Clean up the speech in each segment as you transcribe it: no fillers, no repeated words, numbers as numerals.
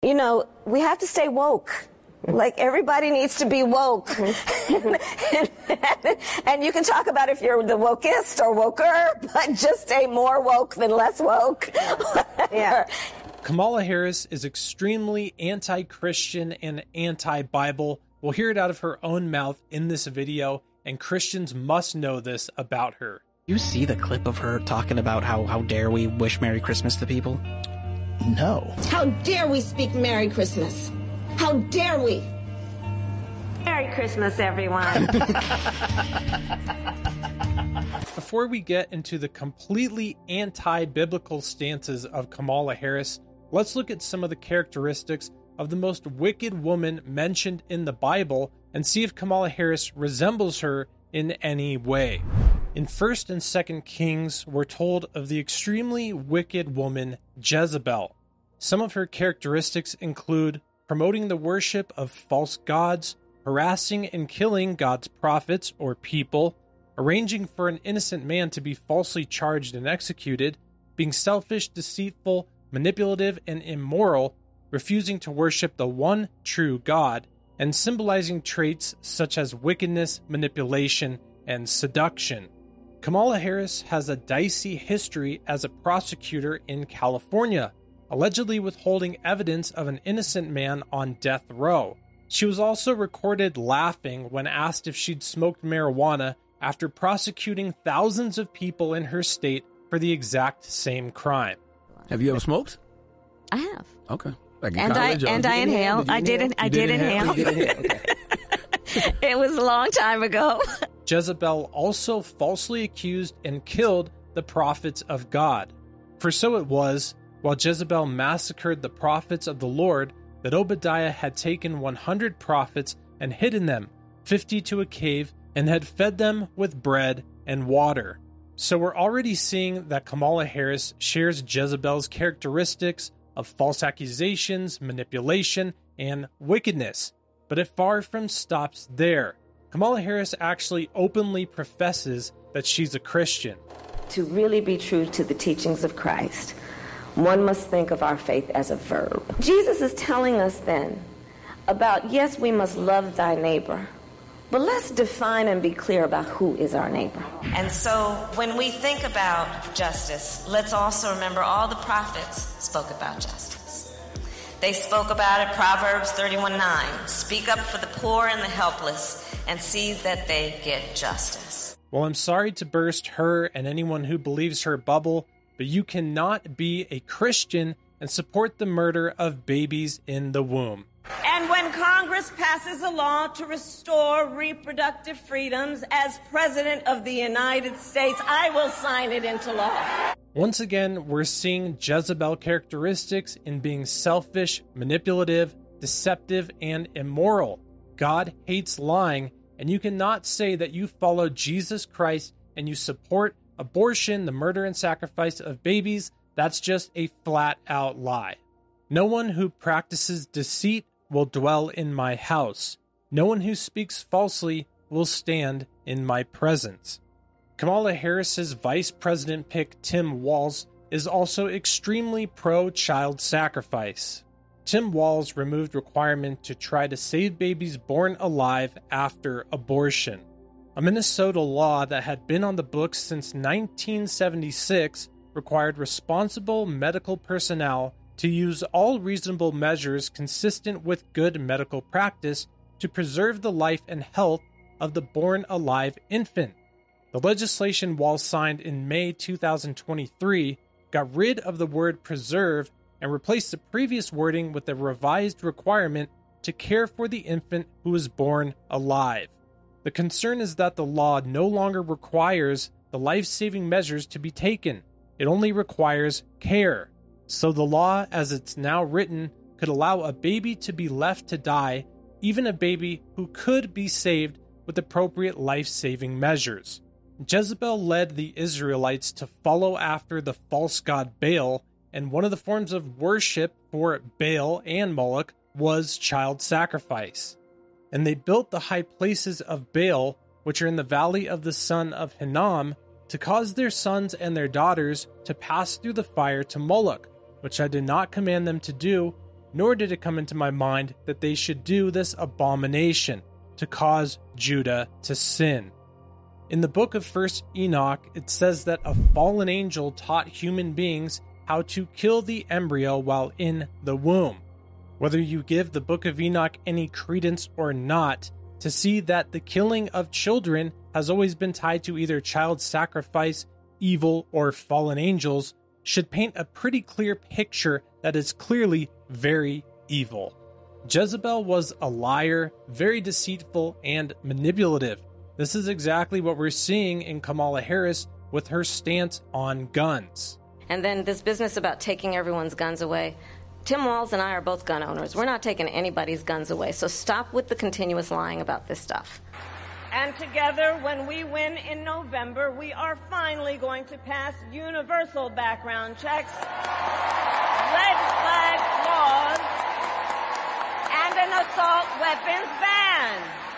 You know, we have to stay woke. Like, everybody needs to be woke. And you can talk about if you're the wokest or woker, but just stay more woke than less woke. Yeah. Kamala Harris is extremely anti-Christian and anti-Bible. We'll hear it out of her own mouth in this video, and Christians must know this about her. You see the clip of her talking about how dare we wish Merry Christmas to people? No. How dare we speak Merry Christmas? How dare we? Merry Christmas, everyone. Before we get into the completely anti-biblical stances of Kamala Harris, let's look at some of the characteristics of the most wicked woman mentioned in the Bible and see if Kamala Harris resembles her in any way. In 1st and 2nd Kings, we're told of the extremely wicked woman Jezebel. Some of her characteristics include promoting the worship of false gods, harassing and killing God's prophets or people, arranging for an innocent man to be falsely charged and executed, being selfish, deceitful, manipulative, and immoral, refusing to worship the one true God, and symbolizing traits such as wickedness, manipulation, and seduction. Kamala Harris has a dicey history as a prosecutor in California, allegedly withholding evidence of an innocent man on death row. She was also recorded laughing when asked if she'd smoked marijuana after prosecuting thousands of people in her state for the exact same crime. Have you ever smoked? I have. Okay. Like And I inhaled. I did inhale. Okay. It was a long time ago. Jezebel also falsely accused and killed the prophets of God. For so it was, while Jezebel massacred the prophets of the Lord, that Obadiah had taken 100 prophets and hidden them, 50 to a cave, and had fed them with bread and water. So we're already seeing that Kamala Harris shares Jezebel's characteristics of false accusations, manipulation, and wickedness. But it far from stops there. Kamala Harris actually openly professes that she's a Christian. To really be true to the teachings of Christ, one must think of our faith as a verb. Jesus is telling us then about, yes, we must love thy neighbor, but let's define and be clear about who is our neighbor. And so when we think about justice, let's also remember all the prophets spoke about justice. They spoke about it, Proverbs 31:9. Speak up for the poor and the helpless and see that they get justice. Well, I'm sorry to burst her and anyone who believes her bubble, but you cannot be a Christian and support the murder of babies in the womb. And when Congress passes a law to restore reproductive freedoms as President of the United States, I will sign it into law. Once again, we're seeing Jezebel characteristics in being selfish, manipulative, deceptive, and immoral. God hates lying, and you cannot say that you follow Jesus Christ and you support abortion, the murder and sacrifice of babies. That's just a flat-out lie. No one who practices deceit will dwell in my house. No one who speaks falsely will stand in my presence. Kamala Harris's vice president pick, Tim Walz, is also extremely pro-child sacrifice. Tim Walz removed requirement to try to save babies born alive after abortion. A Minnesota law that had been on the books since 1976 required responsible medical personnel to use all reasonable measures consistent with good medical practice to preserve the life and health of the born alive infant. The legislation Walz signed in May 2023 got rid of the word preserve and replaced the previous wording with a revised requirement to care for the infant who was born alive. The concern is that the law no longer requires the life-saving measures to be taken. It only requires care. So the law, as it's now written, could allow a baby to be left to die, even a baby who could be saved with appropriate life-saving measures. Jezebel led the Israelites to follow after the false god Baal, and one of the forms of worship for Baal and Moloch was child sacrifice. And they built the high places of Baal, which are in the valley of the son of Hinnom, to cause their sons and their daughters to pass through the fire to Moloch, which I did not command them to do, nor did it come into my mind that they should do this abomination to cause Judah to sin. In the book of 1 Enoch, it says that a fallen angel taught human beings how to kill the embryo while in the womb. Whether you give the book of Enoch any credence or not, to see that the killing of children has always been tied to either child sacrifice, evil, or fallen angels should paint a pretty clear picture that is clearly very evil. Jezebel was a liar, very deceitful, and manipulative. This is exactly what we're seeing in Kamala Harris with her stance on guns. And then this business about taking everyone's guns away. Tim Walz and I are both gun owners. We're not taking anybody's guns away, so stop with the continuous lying about this stuff. And together, when we win in November, we are finally going to pass universal background checks, red flag laws, and an assault weapons ban.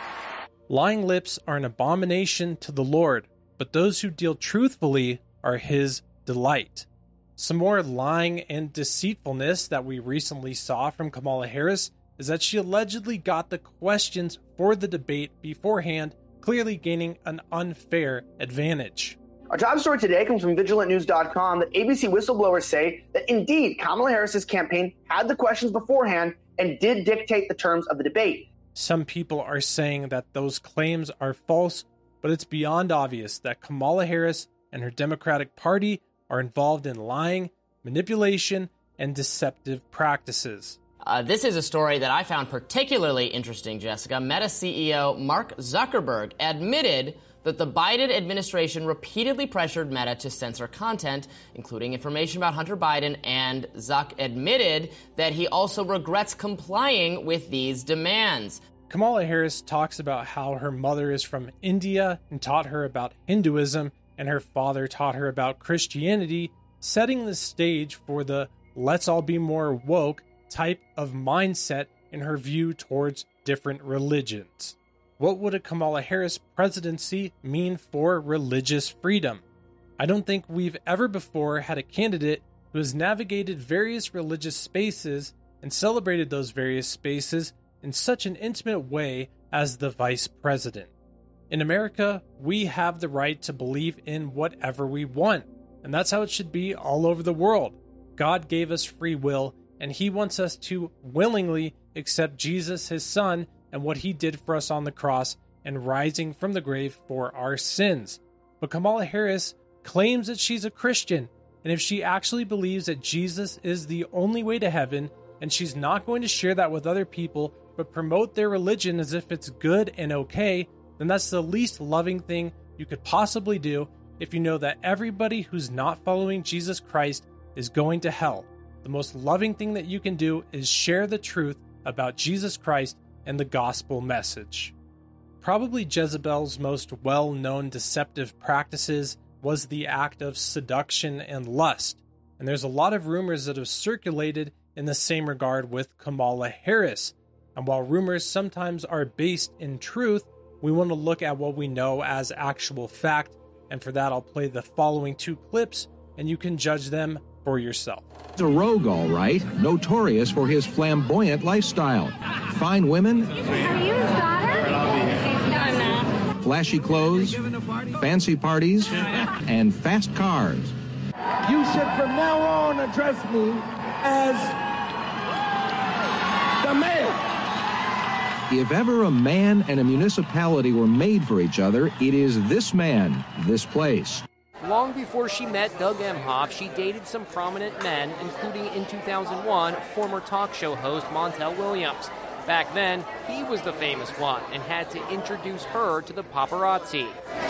Lying lips are an abomination to the Lord, but those who deal truthfully are his delight. Some more lying and deceitfulness that we recently saw from Kamala Harris is that she allegedly got the questions for the debate beforehand, clearly gaining an unfair advantage. Our top story today comes from VigilantNews.com that ABC whistleblowers say that indeed Kamala Harris's campaign had the questions beforehand and did dictate the terms of the debate. Some people are saying that those claims are false, but it's beyond obvious that Kamala Harris and her Democratic Party are involved in lying, manipulation, and deceptive practices. This is a story that I found particularly interesting, Jessica. Meta CEO Mark Zuckerberg admitted that the Biden administration repeatedly pressured Meta to censor content, including information about Hunter Biden, and Zuck admitted that he also regrets complying with these demands. Kamala Harris talks about how her mother is from India and taught her about Hinduism, and her father taught her about Christianity, setting the stage for the let's all be more woke type of mindset in her view towards different religions. What would a Kamala Harris presidency mean for religious freedom? I don't think we've ever before had a candidate who has navigated various religious spaces and celebrated those various spaces in such an intimate way as the vice president. In America, we have the right to believe in whatever we want, and that's how it should be all over the world. God gave us free will, and he wants us to willingly accept Jesus, his son, and what he did for us on the cross and rising from the grave for our sins. But Kamala Harris claims that she's a Christian, and if she actually believes that Jesus is the only way to heaven, and she's not going to share that with other people, but promote their religion as if it's good and okay, then that's the least loving thing you could possibly do if you know that everybody who's not following Jesus Christ is going to hell. The most loving thing that you can do is share the truth about Jesus Christ and the gospel message. Probably Jezebel's most well-known deceptive practices was the act of seduction and lust, and there's a lot of rumors that have circulated in the same regard with Kamala Harris. And while rumors sometimes are based in truth, we want to look at what we know as actual fact, and for that I'll play the following two clips, and you can judge them for yourself. He's a rogue, all right, notorious for his flamboyant lifestyle. Fine women, flashy clothes, fancy parties, and fast cars. You should from now on address me as the mayor. If ever a man and a municipality were made for each other, it is this man, this place. Long before she met Doug Emhoff, she dated some prominent men, including in 2001, former talk show host Montel Williams. Back then, he was the famous one and had to introduce her to the paparazzi.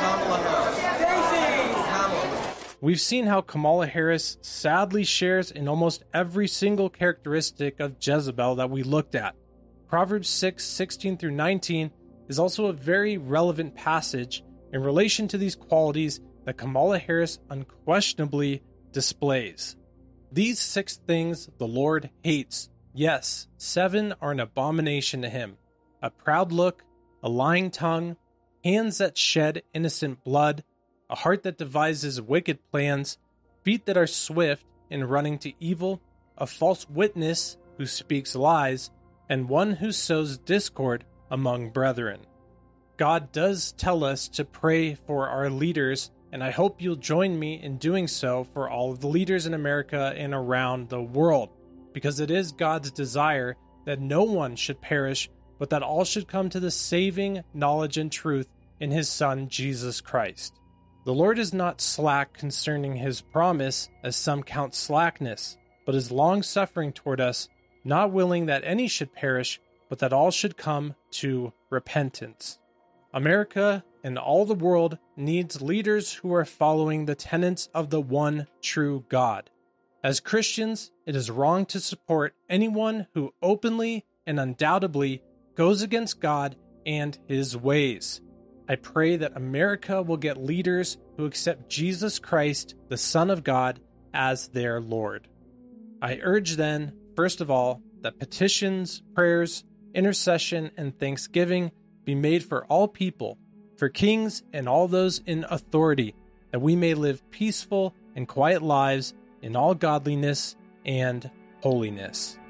We've seen how Kamala Harris sadly shares in almost every single characteristic of Jezebel that we looked at. Proverbs 6:16-19 is also a very relevant passage in relation to these qualities that Kamala Harris unquestionably displays. These 6 things the Lord hates. Yes, 7 are an abomination to him. A proud look, a lying tongue, hands that shed innocent blood, a heart that devises wicked plans, feet that are swift in running to evil, a false witness, who speaks lies, and one who sows discord among brethren. God does tell us to pray for our leaders, and I hope you'll join me in doing so for all of the leaders in America and around the world, because it is God's desire that no one should perish, but that all should come to the saving knowledge and truth in his Son, Jesus Christ. The Lord is not slack concerning his promise, as some count slackness, but is long-suffering toward us, not willing that any should perish, but that all should come to repentance. America and all the world needs leaders who are following the tenets of the one true God. As Christians, it is wrong to support anyone who openly and undoubtedly goes against God and his ways. I pray that America will get leaders who accept Jesus Christ, the Son of God, as their Lord. I urge then, first of all, that petitions, prayers, intercession, and thanksgiving be made for all people, for kings and all those in authority, that we may live peaceful and quiet lives in all godliness and holiness.